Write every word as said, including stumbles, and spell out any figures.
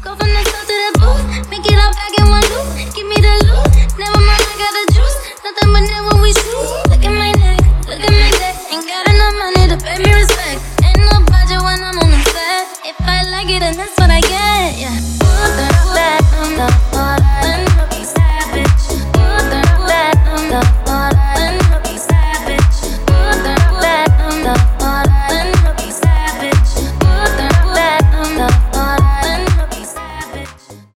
Go from the top to the booth, make it all back in one loop. Give me the loot, never mind, I got the juice. Nothing but never we shoot.